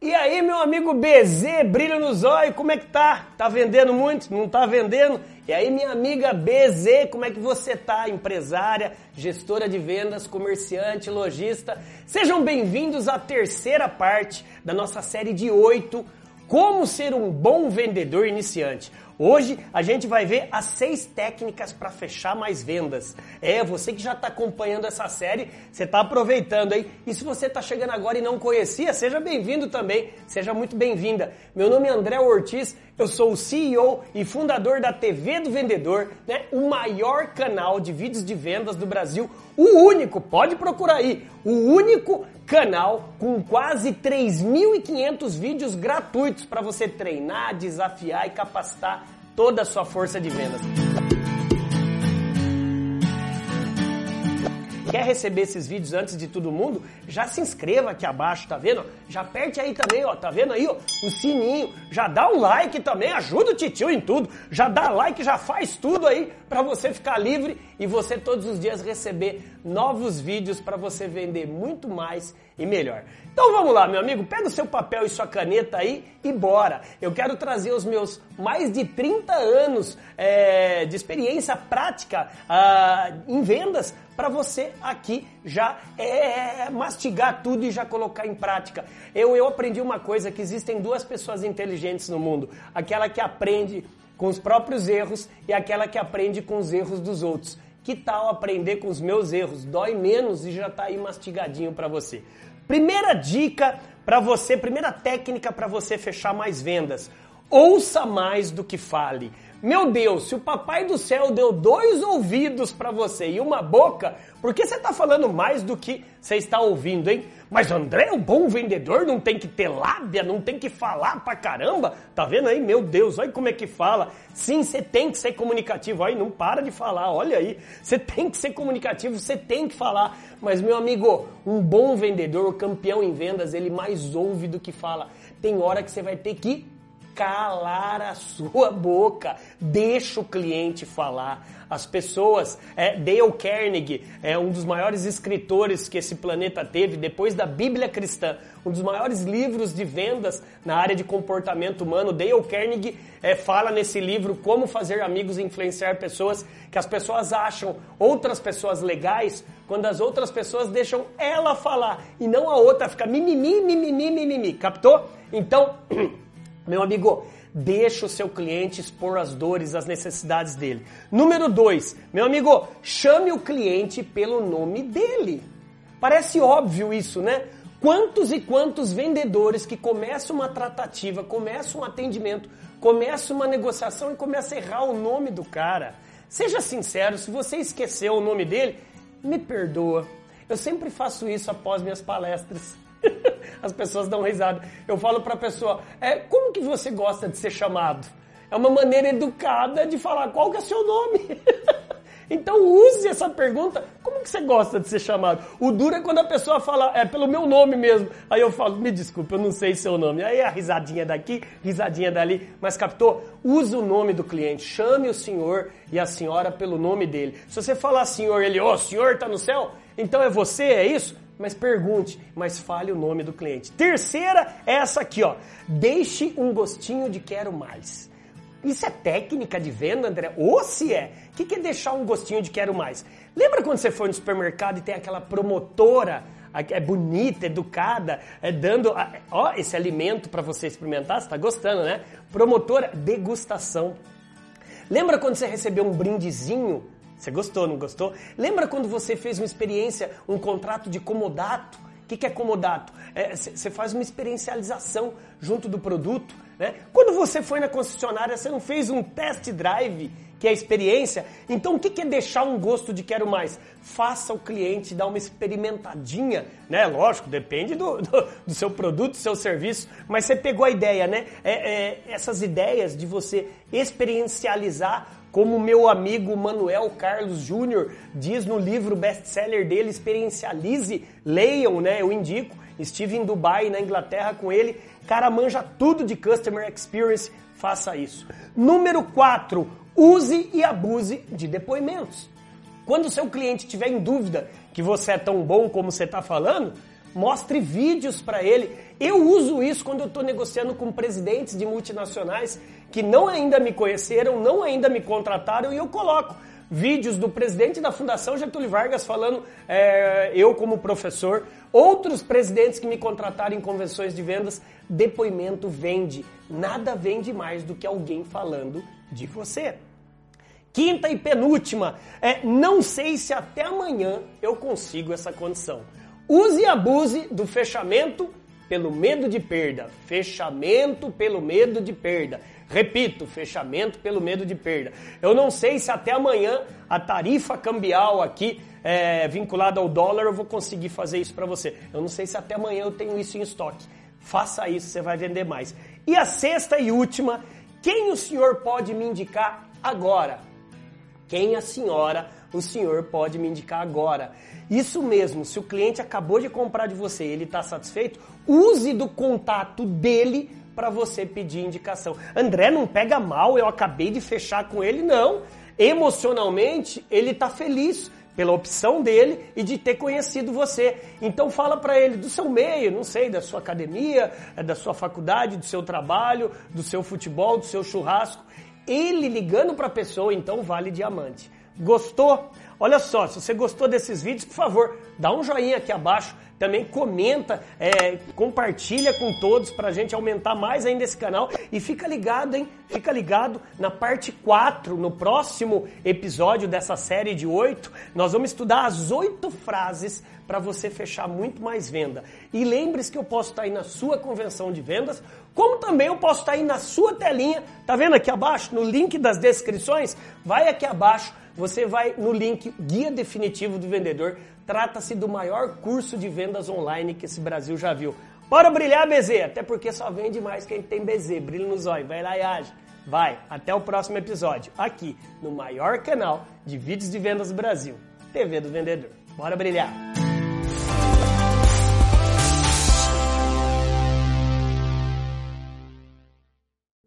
E aí, meu amigo BZ, brilho no zóio, como é que tá? Tá vendendo muito? Não tá vendendo? E aí, minha amiga BZ, como é que você tá? Empresária, gestora de vendas, comerciante, lojista. Sejam bem-vindos à terceira parte da nossa série de 8, Como Ser um Bom Vendedor Iniciante. Hoje a gente vai ver as 6 técnicas para fechar mais vendas. Você que já está acompanhando essa série, você está aproveitando aí. E se você está chegando agora e não conhecia, seja bem-vindo também, seja muito bem-vinda. Meu nome é André Ortiz, eu sou o CEO e fundador da TV do Vendedor, né? O maior canal de vídeos de vendas do Brasil, o único, pode procurar aí, o único canal com quase 3.500 vídeos gratuitos para você treinar, desafiar e capacitar toda a sua força de vendas. Quer receber esses vídeos antes de todo mundo? Já se inscreva aqui abaixo, tá vendo? Já aperte aí também, ó, tá vendo aí, ó, o sininho. Já dá um like também, ajuda o titio em tudo. Já dá like, já faz tudo aí pra você ficar livre e você todos os dias receber novos vídeos pra você vender muito mais e melhor. Então vamos lá, meu amigo, pega o seu papel e sua caneta aí e bora. Eu quero trazer os meus mais de 30 anos de experiência prática em vendas para você aqui já mastigar tudo e já colocar em prática. Eu aprendi uma coisa, que existem 2 pessoas inteligentes no mundo. Aquela que aprende com os próprios erros e aquela que aprende com os erros dos outros. Que tal aprender com os meus erros? Dói menos e já tá aí mastigadinho para você. Primeira dica para você, primeira técnica para você fechar mais vendas. Ouça mais do que fale. Meu Deus, se o papai do céu deu 2 ouvidos para você e uma boca, por que você está falando mais do que você está ouvindo, hein? Mas André, o bom vendedor não tem que ter lábia, não tem que falar pra caramba. Tá vendo aí? Meu Deus, olha como é que fala. Sim, você tem que ser comunicativo. Aí não para de falar, olha aí. Você tem que ser comunicativo, você tem que falar. Mas, meu amigo, um bom vendedor, o campeão em vendas, ele mais ouve do que fala. Tem hora que você vai ter que calar a sua boca, deixa o cliente falar. As pessoas, Dale Carnegie, um dos maiores escritores que esse planeta teve, depois da Bíblia cristã, um dos maiores livros de vendas na área de comportamento humano. Dale Carnegie fala nesse livro como fazer amigos e influenciar pessoas, que as pessoas acham outras pessoas legais quando as outras pessoas deixam ela falar e não a outra fica mimimi, captou? Então, meu amigo, deixa o seu cliente expor as dores, as necessidades dele. Número 2, meu amigo, chame o cliente pelo nome dele. Parece óbvio isso, né? Quantos e quantos vendedores que começam uma tratativa, começam um atendimento, começam uma negociação e começam a errar o nome do cara. Seja sincero, se você esqueceu o nome dele, me perdoa. Eu sempre faço isso após minhas palestras. As pessoas dão risada. Eu falo pra pessoa, como que você gosta de ser chamado? É uma maneira educada de falar qual que é seu nome. Então use essa pergunta, como que você gosta de ser chamado? O duro é quando a pessoa fala, pelo meu nome mesmo. Aí eu falo, me desculpe, eu não sei seu nome. Aí a risadinha daqui, risadinha dali. Mas captou? Use o nome do cliente, chame o senhor e a senhora pelo nome dele. Se você falar senhor, ele, o senhor tá no céu? Então é você, é isso? Mas pergunte, mas fale o nome do cliente. Terceira é essa aqui, ó. Deixe um gostinho de quero mais. Isso é técnica de venda, André? Ou se é? O que é deixar um gostinho de quero mais? Lembra quando você foi no supermercado e tem aquela promotora, bonita, educada, dando esse alimento para você experimentar? Você tá gostando, né? Promotora, degustação. Lembra quando você recebeu um brindezinho? Você gostou, não gostou? Lembra quando você fez uma experiência, um contrato de comodato? O que é comodato? Você faz uma experiencialização junto do produto, né? Quando você foi na concessionária, você não fez um test drive, que é a experiência? Então o que é deixar um gosto de quero mais? Faça o cliente dar uma experimentadinha, né? Lógico, depende do seu produto, do seu serviço, mas você pegou a ideia, né? Essas ideias de você experiencializar, como meu amigo Manuel Carlos Júnior diz no livro best-seller dele, Experiencialize, leiam, né? Eu indico. Estive em Dubai, na Inglaterra, com ele. Cara, manja tudo de Customer Experience. Faça isso. Número 4, use e abuse de depoimentos. Quando o seu cliente estiver em dúvida que você é tão bom como você está falando, Mostre vídeos para ele. Eu uso isso quando eu estou negociando com presidentes de multinacionais que não ainda me conheceram, não ainda me contrataram, e eu coloco vídeos do presidente da Fundação Getúlio Vargas falando, eu como professor, outros presidentes que me contrataram em convenções de vendas. Depoimento vende. Nada vende mais do que alguém falando de você. Quinta e penúltima, não sei se até amanhã eu consigo essa condição. Use e abuse do fechamento pelo medo de perda. Fechamento pelo medo de perda. Repito, fechamento pelo medo de perda. Eu não sei se até amanhã a tarifa cambial aqui vinculada ao dólar eu vou conseguir fazer isso para você. Eu não sei se até amanhã eu tenho isso em estoque. Faça isso, você vai vender mais. E a sexta e última, quem o senhor pode me indicar agora? Quem o senhor pode me indicar agora? Isso mesmo, se o cliente acabou de comprar de você e ele está satisfeito, use do contato dele para você pedir indicação. André, não pega mal, eu acabei de fechar com ele, não. Emocionalmente, ele está feliz pela opção dele e de ter conhecido você. Então fala para ele do seu meio, não sei, da sua academia, da sua faculdade, do seu trabalho, do seu futebol, do seu churrasco. Ele ligando para a pessoa, então vale diamante. Gostou? Olha só, se você gostou desses vídeos, por favor, dá um joinha aqui abaixo, também comenta, compartilha com todos pra gente aumentar mais ainda esse canal. E fica ligado, hein? Fica ligado na parte 4, no próximo episódio dessa série de 8, nós vamos estudar as 8 frases para você fechar muito mais venda. E lembre-se que eu posso estar aí na sua convenção de vendas, como também eu posso estar aí na sua telinha, tá vendo aqui abaixo, no link das descrições? Vai aqui abaixo, você vai no link Guia Definitivo do Vendedor. Trata-se do maior curso de vendas online que esse Brasil já viu. Bora brilhar, BZ! Até porque só vende mais quem tem BZ. Brilho nos olhos. Vai lá e age. Vai, até o próximo episódio. Aqui, no maior canal de vídeos de vendas do Brasil. TV do Vendedor. Bora brilhar!